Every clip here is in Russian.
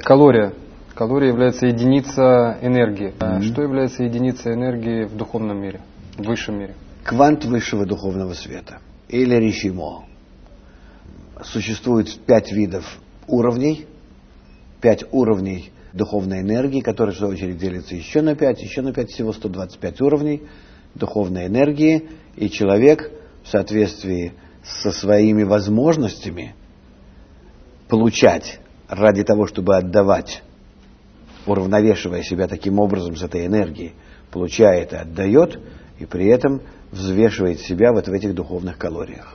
калория. Калория является единица энергии. Что является единицей энергии в духовном мире, в высшем мире? Квант высшего духовного света, или ришимо. Существует 5 видов уровней, 5 уровней духовной энергии, которые, в свою очередь, делятся еще на 5, всего 125 уровней духовной энергии, и человек в соответствии со своими возможностями получать ради того, чтобы отдавать, уравновешивая себя таким образом с этой энергией, получает и отдает, и при этом взвешивает себя вот в этих духовных калориях.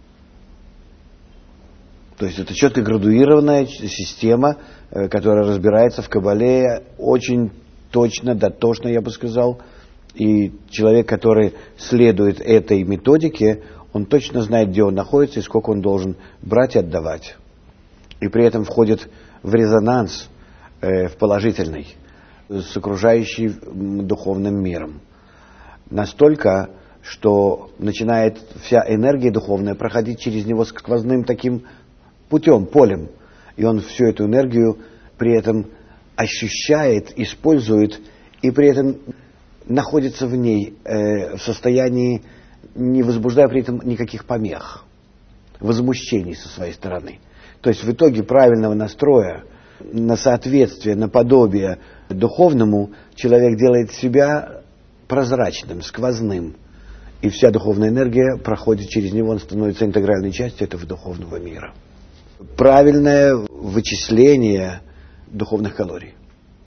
То есть это четко градуированная система, которая разбирается в Кабале очень точно, дотошно, я бы сказал. И человек, который следует этой методике, он точно знает, где он находится и сколько он должен брать и отдавать. И при этом входит в резонанс, в положительный, с окружающим духовным миром. Настолько, что начинает вся энергия духовная проходить через него сквозным таким путем, полем. И он всю эту энергию при этом ощущает, использует, и при этом находится в ней в состоянии, не возбуждая при этом никаких помех, возмущений со своей стороны. То есть в итоге правильного настроя, на соответствие, на подобие духовному, человек делает себя прозрачным, сквозным. И вся духовная энергия проходит через него, он становится интегральной частью этого духовного мира. Правильное вычисление духовных калорий.